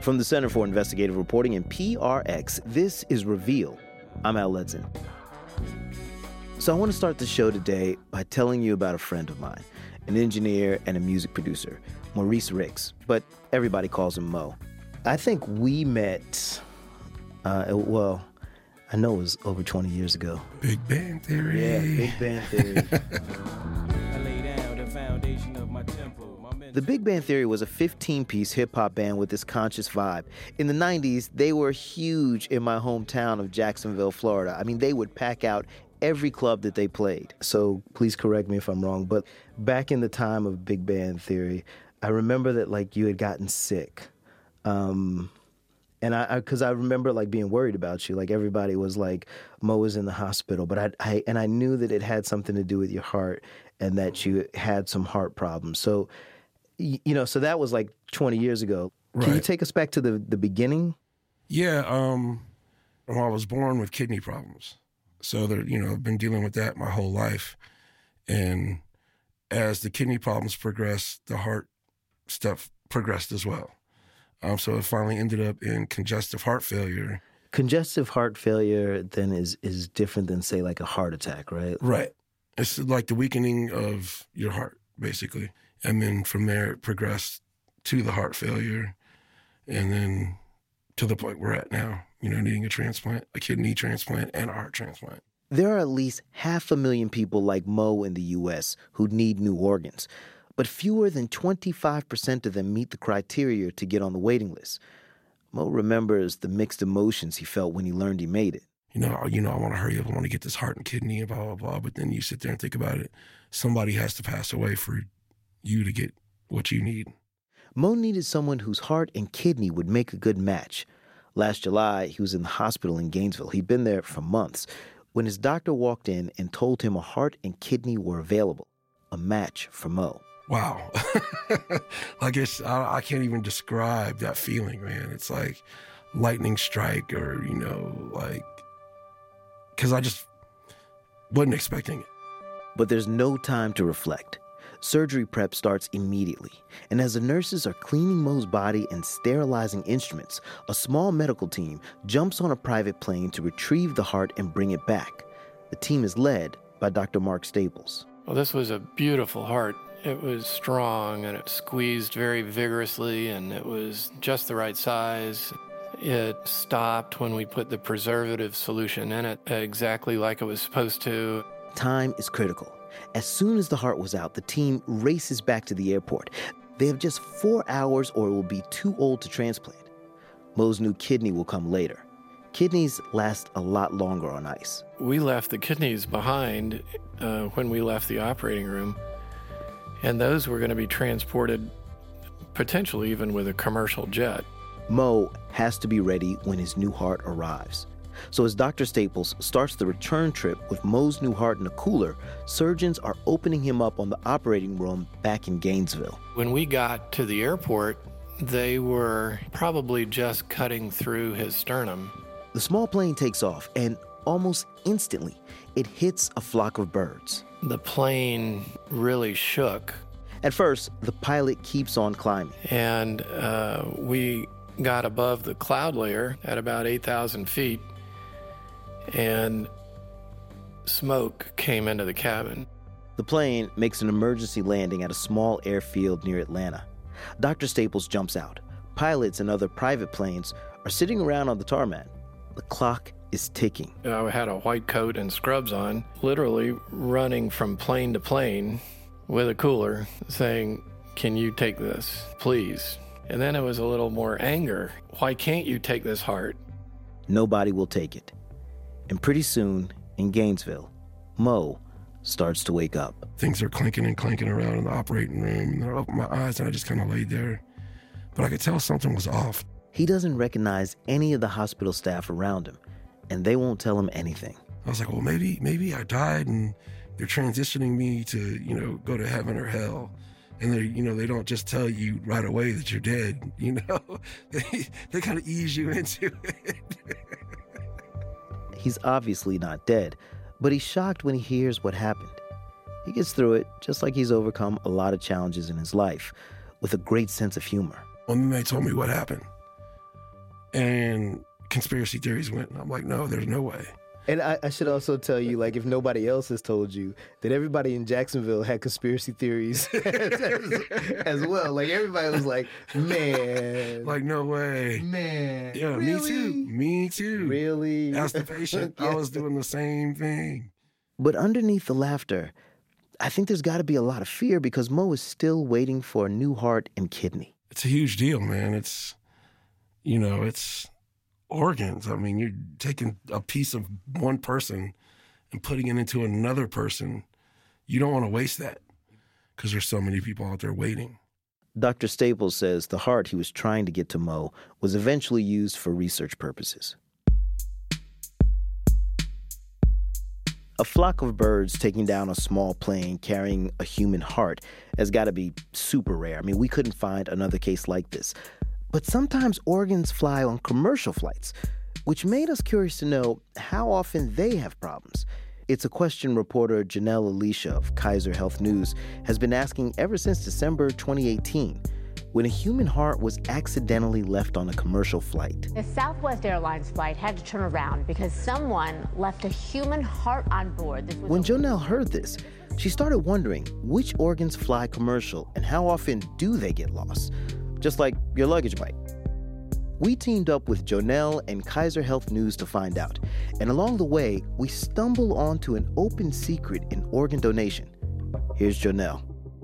From the Center for Investigative Reporting and PRX, this is Reveal. I'm Al Letson. So I want to start the show today by telling you about a friend of mine, an engineer and a music producer, Maurice Ricks, but everybody calls him Mo. I think we met, I know it was over 20 years ago. Big Bang Theory. Yeah, Big Bang Theory. I lay down the foundation of my temple. The Big Bang Theory was a 15-piece hip-hop band with this conscious vibe. In the 90s, they were huge in my hometown of Jacksonville, Florida. I mean, they would pack out every club that they played. So please correct me if I'm wrong, but back in the time of Big Bang Theory, I remember that, you had gotten sick. And because I remember, being worried about you. Everybody was like, Mo is in the hospital. But I knew that it had something to do with your heart and that you had some heart problems. So, so that was 20 years ago. Right. Can you take us back to the beginning? Yeah, I was born with kidney problems. So, I've been dealing with that my whole life. And as the kidney problems progressed, the heart stuff progressed as well. So it finally ended up in congestive heart failure. Congestive heart failure then is different than, say, a heart attack, right? Right. It's like the weakening of your heart, basically. And then from there, it progressed to the heart failure and then to the point we're at now, needing a transplant, a kidney transplant and a heart transplant. There are at least 500,000 people like Mo in the U.S. who need new organs, but fewer than 25% of them meet the criteria to get on the waiting list. Mo remembers the mixed emotions he felt when he learned he made it. I want to hurry up. I want to get this heart and kidney and blah, blah, blah. But then you sit there and think about it. Somebody has to pass away for you to get what you need. Mo needed someone whose heart and kidney would make a good match. Last July, he was in the hospital in Gainesville. He'd been there for months when his doctor walked in and told him a heart and kidney were available, a match for Mo. Wow. I guess I can't even describe that feeling, man. It's like lightning strike or, because I just wasn't expecting it. But there's no time to reflect. Surgery prep starts immediately, and as the nurses are cleaning Mo's body and sterilizing instruments, a small medical team jumps on a private plane to retrieve the heart and bring it back. The team is led by Dr. Mark Staples. Well, this was a beautiful heart. It was strong, and it squeezed very vigorously, and it was just the right size. It stopped when we put the preservative solution in it exactly like it was supposed to. Time is critical. As soon as the heart was out, the team races back to the airport. They have just 4 hours or it will be too old to transplant. Mo's new kidney will come later. Kidneys last a lot longer on ice. We left the kidneys behind when we left the operating room, and those were going to be transported potentially even with a commercial jet. Mo has to be ready when his new heart arrives. So as Dr. Staples starts the return trip with Mo's new heart in a cooler, surgeons are opening him up on the operating room back in Gainesville. When we got to the airport, they were probably just cutting through his sternum. The small plane takes off, and almost instantly, it hits a flock of birds. The plane really shook. At first, the pilot keeps on climbing. And we got above the cloud layer at about 8,000 feet, and smoke came into the cabin. The plane makes an emergency landing at a small airfield near Atlanta. Dr. Staples jumps out. Pilots and other private planes are sitting around on the tarmac. The clock is ticking. I had a white coat and scrubs on, literally running from plane to plane with a cooler saying, "Can you take this, please?" And then it was a little more anger. Why can't you take this heart? Nobody will take it. And pretty soon, in Gainesville, Mo starts to wake up. Things are clinking and clanking around in the operating room, and I opened my eyes and I just kind of laid there. But I could tell something was off. He doesn't recognize any of the hospital staff around him, and they won't tell him anything. I was like, well, maybe I died and they're transitioning me to, go to heaven or hell. And they don't just tell you right away that you're dead, They kind of ease you into it. He's obviously not dead, but he's shocked when he hears what happened. He gets through it just like he's overcome a lot of challenges in his life, with a great sense of humor. When they told me what happened, And conspiracy theories went, and I'm like, no, there's no way. And I should also tell you, like, if nobody else has told you, that everybody in Jacksonville had conspiracy theories as well. Like, everybody was like, man. Like, no way. Man. Yeah, really? Me too. Really? As the patient, I was doing the same thing. But underneath the laughter, I think there's got to be a lot of fear because Mo is still waiting for a new heart and kidney. It's a huge deal, man. It's organs. I mean, you're taking a piece of one person and putting it into another person. You don't want to waste that because there's so many people out there waiting. Dr. Staples says the heart he was trying to get to Mo was eventually used for research purposes. A flock of birds taking down a small plane carrying a human heart has got to be super rare. I mean, we couldn't find another case like this. But sometimes organs fly on commercial flights, which made us curious to know how often they have problems. It's a question reporter Janelle Alicia of Kaiser Health News has been asking ever since December 2018, when a human heart was accidentally left on a commercial flight. A Southwest Airlines flight had to turn around because someone left a human heart on board. When Janelle heard this, she started wondering which organs fly commercial and how often do they get lost? Just like your luggage might. We teamed up with Jonelle and Kaiser Health News to find out. And along the way, we stumble onto an open secret in organ donation. Here's Jonelle.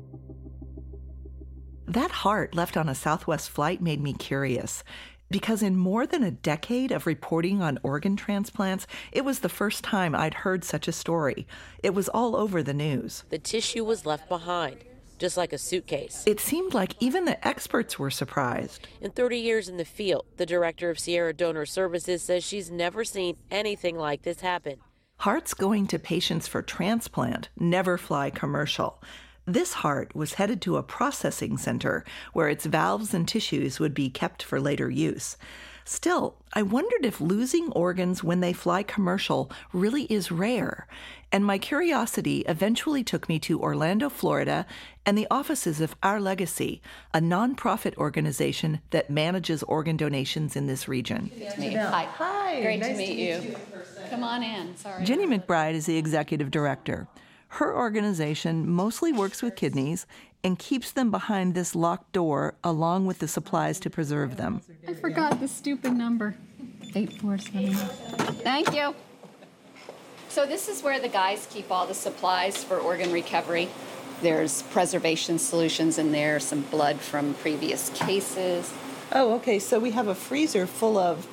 That heart left on a Southwest flight made me curious. Because in more than a decade of reporting on organ transplants, it was the first time I'd heard such a story. It was all over the news. The tissue was left behind, just like a suitcase. It seemed like even the experts were surprised. In 30 years in the field, the director of Sierra Donor Services says she's never seen anything like this happen. Hearts going to patients for transplant never fly commercial. This heart was headed to a processing center where its valves and tissues would be kept for later use. Still, I wondered if losing organs when they fly commercial really is rare. And my curiosity eventually took me to Orlando, Florida, and the offices of Our Legacy, a nonprofit organization that manages organ donations in this region. Hi. Great to meet you. Come on in. Sorry. Jenny McBride is the executive director. Her organization mostly works with kidneys and keeps them behind this locked door along with the supplies to preserve them. I forgot the stupid number. 847. Thank you. So this is where the guys keep all the supplies for organ recovery. There's preservation solutions in there, some blood from previous cases. Oh, okay. So we have a freezer full of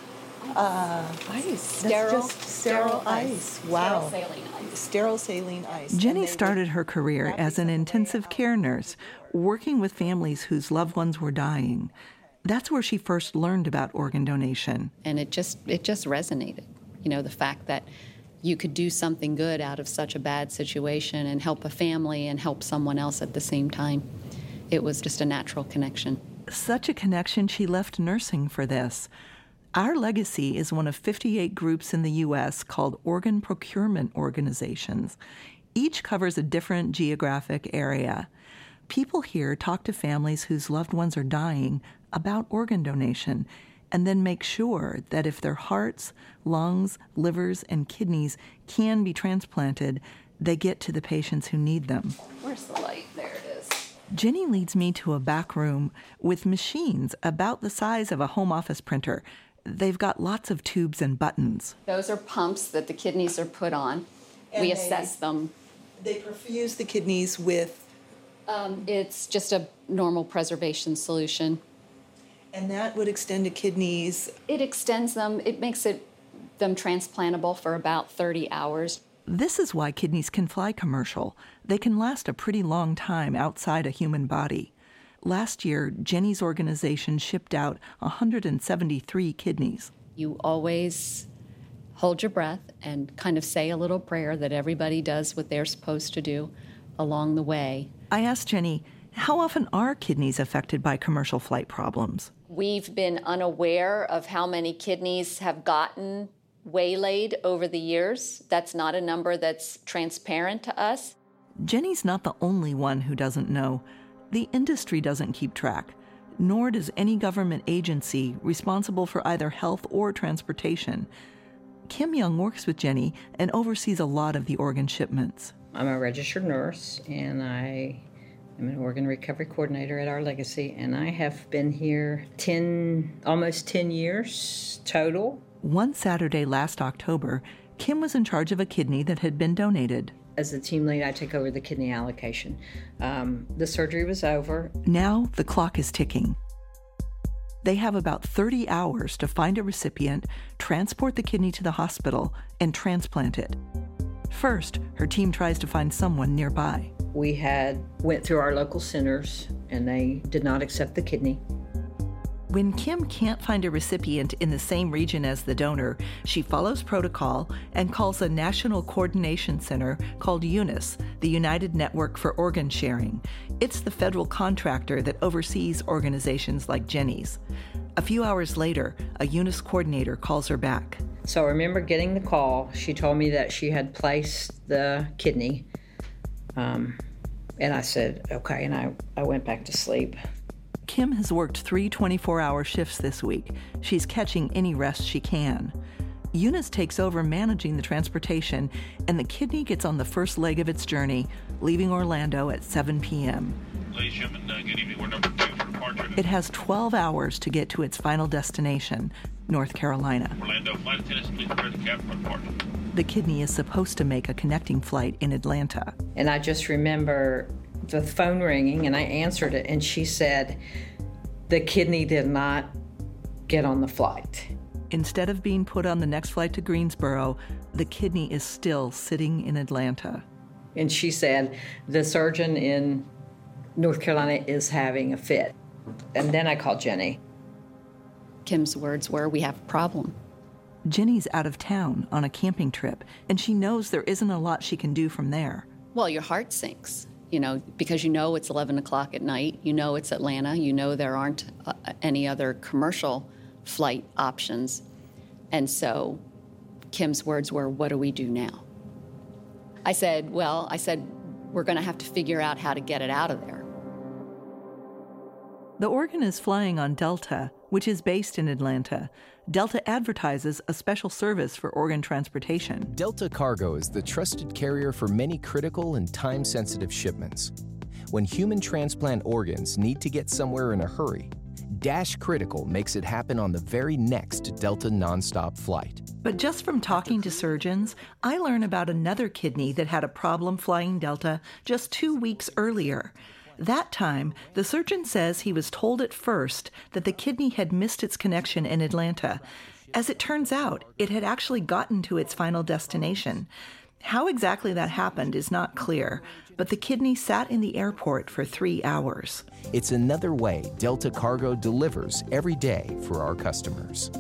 ice. Sterile ice. Wow. Sterile saline ice. Sterile saline ice. Jenny started her career as an intensive care nurse, working with families whose loved ones were dying. That's where she first learned about organ donation. And it just resonated. You know, the fact that you could do something good out of such a bad situation and help a family and help someone else at the same time. It was just a natural connection. Such a connection, she left nursing for this. Our Legacy is one of 58 groups in the U.S. called organ procurement organizations. Each covers a different geographic area. People here talk to families whose loved ones are dying about organ donation and then make sure that if their hearts, lungs, livers, and kidneys can be transplanted, they get to the patients who need them. Where's the light? There it is. Jenny leads me to a back room with machines about the size of a home office printer. They've got lots of tubes and buttons. Those are pumps that the kidneys are put on. And we assess them. They perfuse the kidneys with? It's just a normal preservation solution. And that would extend to kidneys? It extends them. It makes them transplantable for about 30 hours. This is why kidneys can fly commercial. They can last a pretty long time outside a human body. Last year, Jenny's organization shipped out 173 kidneys. You always hold your breath and kind of say a little prayer that everybody does what they're supposed to do along the way. I asked Jenny, how often are kidneys affected by commercial flight problems? We've been unaware of how many kidneys have gotten waylaid over the years. That's not a number that's transparent to us. Jenny's not the only one who doesn't know. The industry doesn't keep track. nor does any government agency responsible for either health or transportation. Kim Young works with Jenny and oversees a lot of the organ shipments. I'm a registered nurse, and I am an organ recovery coordinator at Our Legacy, and I have been here almost 10 years total. One Saturday last October, Kim was in charge of a kidney that had been donated. As the team lead, I took over the kidney allocation. The surgery was over. Now the clock is ticking. They have about 30 hours to find a recipient, transport the kidney to the hospital, and transplant it. First, her team tries to find someone nearby. We went through our local centers, and they did not accept the kidney. When Kim can't find a recipient in the same region as the donor, she follows protocol and calls a national coordination center called UNIS, the United Network for Organ Sharing. It's the federal contractor that oversees organizations like Jenny's. A few hours later, a UNIS coordinator calls her back. So I remember getting the call. She told me that she had placed the kidney. And I said, okay, and I went back to sleep. Kim has worked 3 24-hour shifts this week. She's catching any rest she can. Eunice takes over managing the transportation, and the kidney gets on the first leg of its journey, leaving Orlando at 7 p.m. Ladies and gentlemen, good evening. We're number 2 for departure. It has 12 hours to get to its final destination, North Carolina. Orlando, flight attendants, please prepare the cabin for departure. The kidney is supposed to make a connecting flight in Atlanta. And I just remember the phone ringing, and I answered it, and she said the kidney did not get on the flight. Instead of being put on the next flight to Greensboro, the kidney is still sitting in Atlanta. And she said the surgeon in North Carolina is having a fit. And then I called Jenny. Kim's words were, "We have a problem." Jenny's out of town on a camping trip, and she knows there isn't a lot she can do from there. Well, your heart sinks, because it's 11 o'clock at night, it's Atlanta, there aren't any other commercial flight options. And so Kim's words were, "What do we do now?" I said, we're going to have to figure out how to get it out of there. The organ is flying on Delta, which is based in Atlanta. Delta advertises a special service for organ transportation. Delta Cargo is the trusted carrier for many critical and time-sensitive shipments. When human transplant organs need to get somewhere in a hurry, Dash Critical makes it happen on the very next Delta nonstop flight. But just from talking to surgeons, I learn about another kidney that had a problem flying Delta just 2 weeks earlier. That time, the surgeon says he was told at first that the kidney had missed its connection in Atlanta. As it turns out, it had actually gotten to its final destination. How exactly that happened is not clear, but the kidney sat in the airport for 3 hours. It's another way Delta Cargo delivers every day for our customers.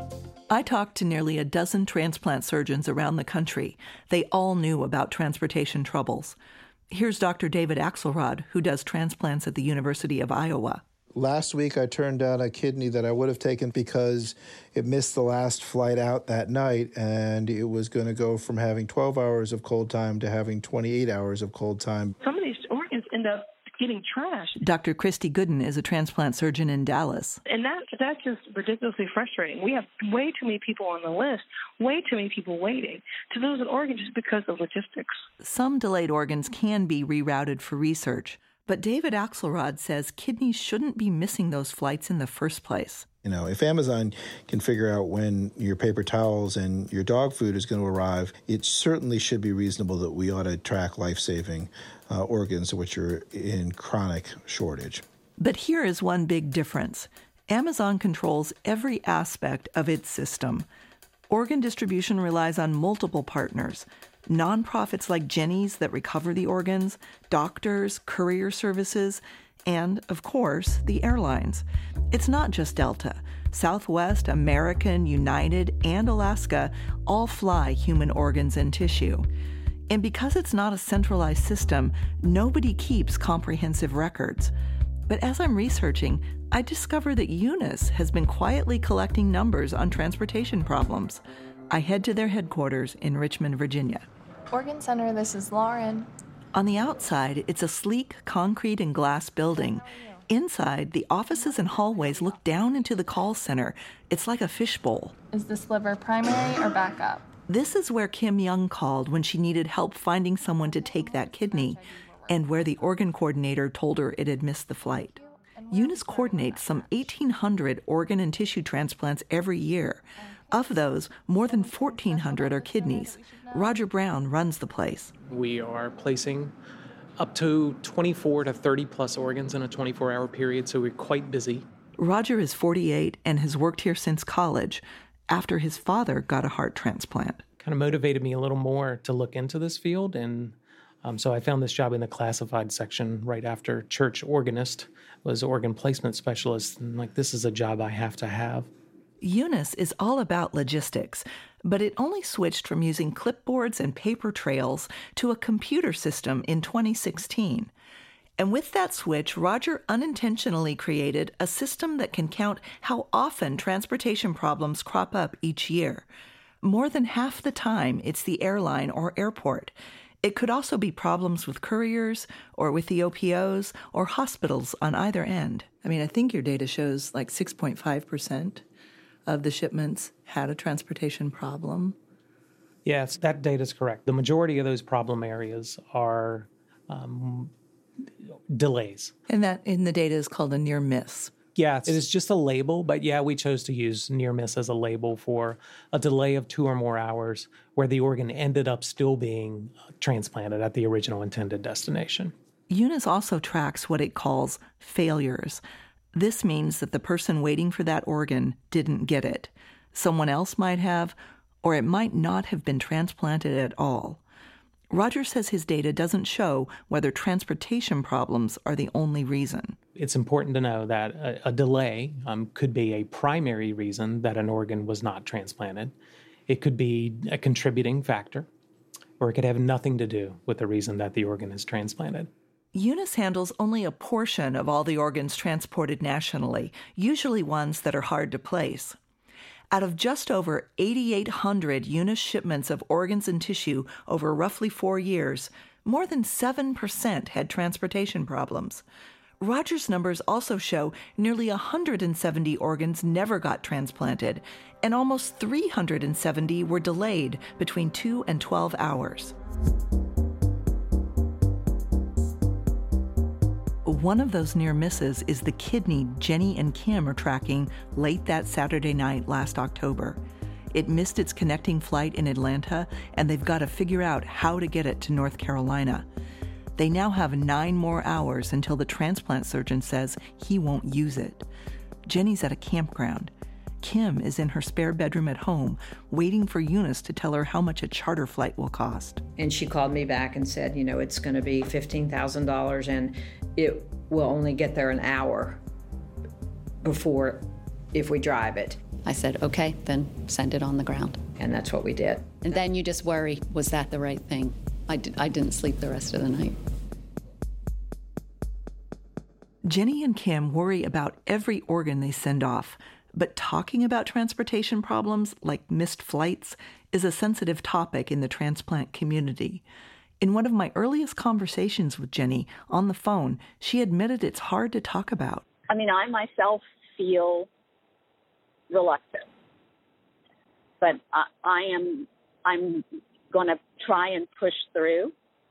I talked to nearly a dozen transplant surgeons around the country. They all knew about transportation troubles. Here's Dr. David Axelrod, who does transplants at the University of Iowa. Last week, I turned down a kidney that I would have taken because it missed the last flight out that night, and it was going to go from having 12 hours of cold time to having 28 hours of cold time. Some of these organs end up getting trashed. Dr. Christy Gooden is a transplant surgeon in Dallas. And that's just ridiculously frustrating. We have way too many people on the list, way too many people waiting to lose an organ just because of logistics. Some delayed organs can be rerouted for research, but David Axelrod says kidneys shouldn't be missing those flights in the first place. If Amazon can figure out when your paper towels and your dog food is going to arrive, it certainly should be reasonable that we ought to track life-saving organs which are in chronic shortage. But here is one big difference. Amazon controls every aspect of its system. Organ distribution relies on multiple partners. Nonprofits like Jenny's that recover the organs, doctors, courier services, and, of course, the airlines. It's not just Delta. Southwest, American, United, and Alaska all fly human organs and tissue. And because it's not a centralized system, nobody keeps comprehensive records. But as I'm researching, I discover that UNIS has been quietly collecting numbers on transportation problems. I head to their headquarters in Richmond, Virginia. Organ Center, this is Lauren. On the outside, it's a sleek concrete and glass building. Inside, the offices and hallways look down into the call center. It's like a fishbowl. Is this liver primary or backup? This is where Kim Young called when she needed help finding someone to take that kidney, and where the organ coordinator told her it had missed the flight. Eunice coordinates some 1,800 organ and tissue transplants every year. Of those, more than 1,400 are kidneys. Roger Brown runs the place. We are placing up to 24 to 30 plus organs in a 24-hour period, so we're quite busy. Roger is 48 and has worked here since college, after his father got a heart transplant. Kind of motivated me a little more to look into this field, and so I found this job in the classified section right after church organist, was organ placement specialist, and this is a job I have to have. Eunice is all about logistics, but it only switched from using clipboards and paper trails to a computer system in 2016. And with that switch, Roger unintentionally created a system that can count how often transportation problems crop up each year. More than half the time, it's the airline or airport. It could also be problems with couriers or with the OPOs or hospitals on either end. I think your data shows 6.5% of the shipments had a transportation problem. Yes, that data is correct. The majority of those problem areas are delays. And that in the data is called a near miss. Yeah, it is just a label, but we chose to use near miss as a label for a delay of 2 or more hours where the organ ended up still being transplanted at the original intended destination. Eunice also tracks what it calls failures. This means that the person waiting for that organ didn't get it. Someone else might have, or it might not have been transplanted at all. Roger says his data doesn't show whether transportation problems are the only reason. It's important to know that a delay could be a primary reason that an organ was not transplanted. It could be a contributing factor, or it could have nothing to do with the reason that the organ is transplanted. Eunice handles only a portion of all the organs transported nationally, usually ones that are hard to place. Out of just over 8,800 Eunice shipments of organs and tissue over roughly 4 years, more than 7% had transportation problems. Roger's numbers also show nearly 170 organs never got transplanted, and almost 370 were delayed between 2 and 12 hours. One of those near misses is the kidney Jenny and Kim are tracking late that Saturday night last October. It missed its connecting flight in Atlanta, and they've got to figure out how to get it to North Carolina. They now have 9 more hours until the transplant surgeon says he won't use it. Jenny's at a campground. Kim is in her spare bedroom at home, waiting for Eunice to tell her how much a charter flight will cost. And she called me back and said, it's going to be $15,000 and it will only get there an hour before if we drive it. I said, okay, then send it on the ground. And that's what we did. And then you just worry, was that the right thing? I didn't sleep the rest of the night. Jenny and Kim worry about every organ they send off, but talking about transportation problems like missed flights is a sensitive topic in the transplant community. In one of my earliest conversations with Jenny on the phone, she admitted it's hard to talk about. I myself feel reluctant, but I'm going to try and push through.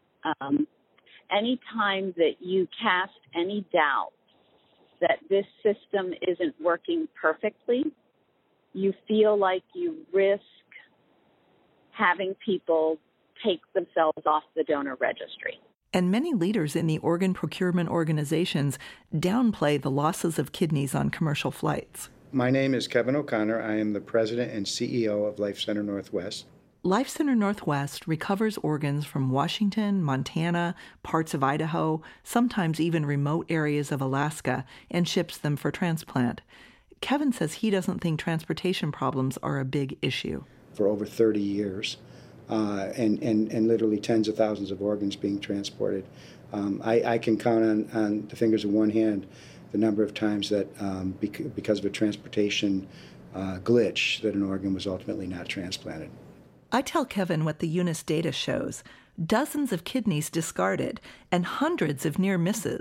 Anytime that you cast any doubt that this system isn't working perfectly, you feel like you risk having people take themselves off the donor registry. And many leaders in the organ procurement organizations downplay the losses of kidneys on commercial flights. My name is Kevin O'Connor. I am the president and CEO of Life Center Northwest. Life Center Northwest recovers organs from Washington, Montana, parts of Idaho, sometimes even remote areas of Alaska, and ships them for transplant. Kevin says he doesn't think transportation problems are a big issue. For over 30 years, and literally tens of thousands of organs being transported. I can count on the fingers of one hand the number of times that because of a transportation glitch that an organ was ultimately not transplanted. I tell Kevin what the Eunice data shows. Dozens of kidneys discarded and hundreds of near misses.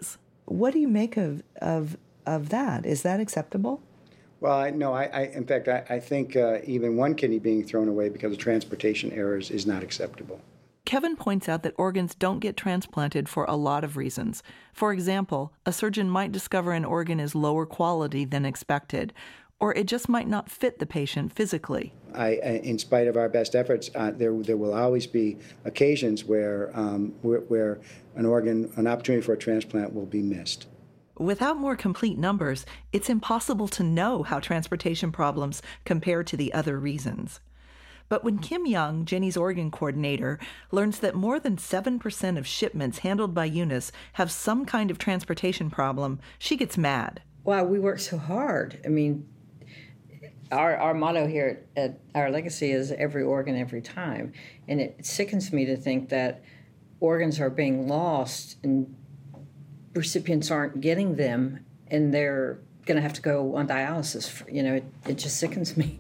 What do you make of that? Is that acceptable? Well, in fact, I think even one kidney being thrown away because of transportation errors is not acceptable. Kevin points out that organs don't get transplanted for a lot of reasons. For example, a surgeon might discover an organ is lower quality than expected, or it just might not fit the patient physically. In spite of our best efforts, there will always be occasions where an opportunity for a transplant will be missed. Without more complete numbers, it's impossible to know how transportation problems compare to the other reasons. But when Kim Young, Jenny's organ coordinator, learns that more than 7% of shipments handled by Eunice have some kind of transportation problem, she gets mad. Wow, we work so hard. I mean, our motto here at Our Legacy is every organ, every time. And it sickens me to think that organs are being lost and recipients aren't getting them, and they're going to have to go on dialysis. It just sickens me.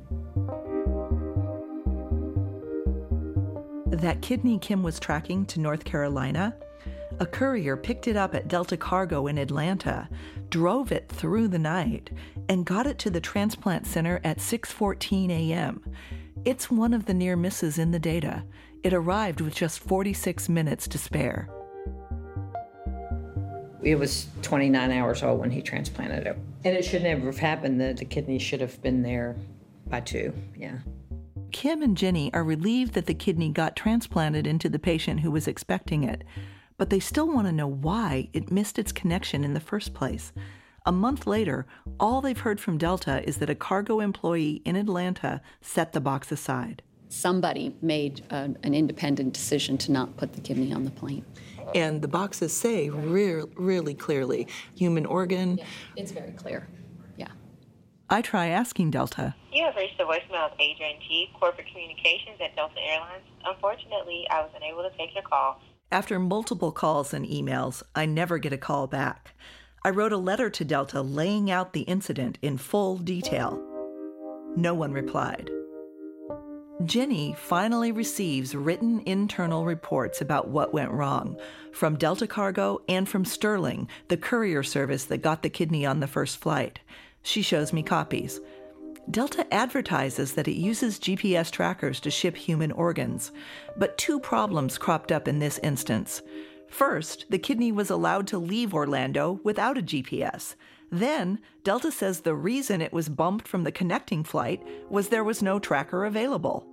That kidney Kim was tracking to North Carolina, a courier picked it up at Delta Cargo in Atlanta, drove it through the night, and got it to the transplant center at 6:14 a.m. It's one of the near misses in the data. It arrived with just 46 minutes to spare. It was 29 hours old when he transplanted it. And it should never have happened. The kidney should have been there by 2, yeah. Kim and Jenny are relieved that the kidney got transplanted into the patient who was expecting it, but they still want to know why it missed its connection in the first place. A month later, all they've heard from Delta is that a cargo employee in Atlanta set the box aside. Somebody made an independent decision to not put the kidney on the plane. And the boxes say really clearly, human organ. Yeah, it's very clear. Yeah. I try asking Delta. You have reached the voicemail of Adrian G., Corporate Communications at Delta Airlines. Unfortunately, I was unable to take your call. After multiple calls and emails, I never get a call back. I wrote a letter to Delta laying out the incident in full detail. No one replied. Jenny finally receives written internal reports about what went wrong from Delta Cargo and from Sterling, the courier service that got the kidney on the first flight. She shows me copies. Delta advertises that it uses GPS trackers to ship human organs, but 2 problems cropped up in this instance. First, the kidney was allowed to leave Orlando without a GPS. Then, Delta says the reason it was bumped from the connecting flight was there was no tracker available.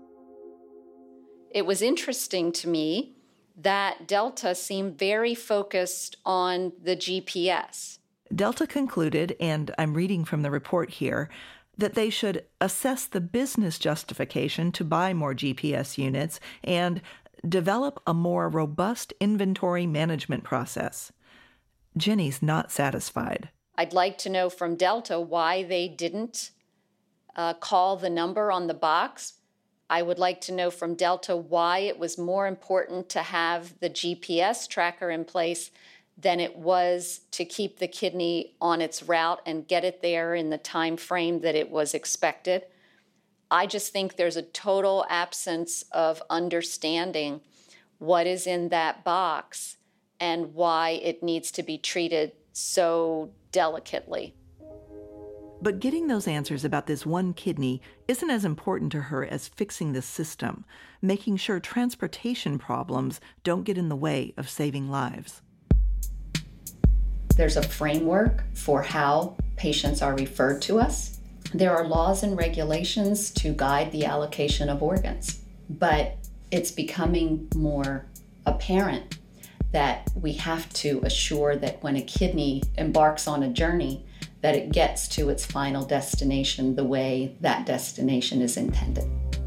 It was interesting to me that Delta seemed very focused on the GPS. Delta concluded, and I'm reading from the report here, that they should assess the business justification to buy more GPS units and develop a more robust inventory management process. Jenny's not satisfied. I'd like to know from Delta why they didn't call the number on the box. I would like to know from Delta why it was more important to have the GPS tracker in place than it was to keep the kidney on its route and get it there in the time frame that it was expected. I just think there's a total absence of understanding what is in that box and why it needs to be treated so delicately. But getting those answers about this one kidney isn't as important to her as fixing the system, making sure transportation problems don't get in the way of saving lives. There's a framework for how patients are referred to us. There are laws and regulations to guide the allocation of organs, but it's becoming more apparent that we have to assure that when a kidney embarks on a journey, that it gets to its final destination the way that destination is intended.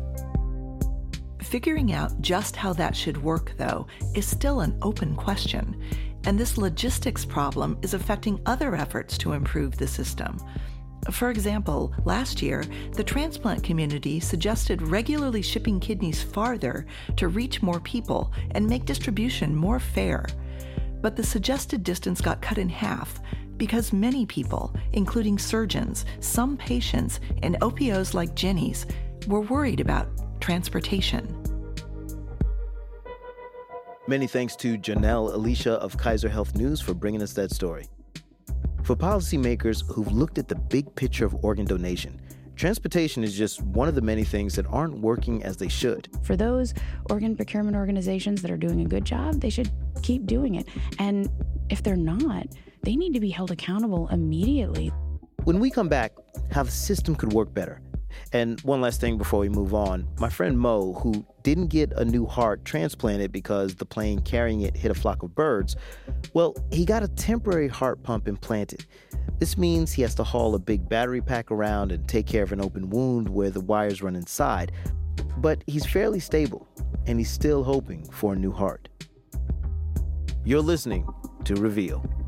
Figuring out just how that should work, though, is still an open question, and this logistics problem is affecting other efforts to improve the system. For example, last year, the transplant community suggested regularly shipping kidneys farther to reach more people and make distribution more fair. But the suggested distance got cut in half because many people, including surgeons, some patients, and OPOs like Jenny's, were worried about transportation. Many thanks to Janelle Alicia of Kaiser Health News for bringing us that story. For policymakers who've looked at the big picture of organ donation, transportation is just one of the many things that aren't working as they should. For those organ procurement organizations that are doing a good job, they should keep doing it. And if they're not, they need to be held accountable immediately. When we come back, how the system could work better. And one last thing before we move on, my friend Mo, who didn't get a new heart transplanted because the plane carrying it hit a flock of birds, well, he got a temporary heart pump implanted. This means he has to haul a big battery pack around and take care of an open wound where the wires run inside. But he's fairly stable, and he's still hoping for a new heart. You're listening to Reveal.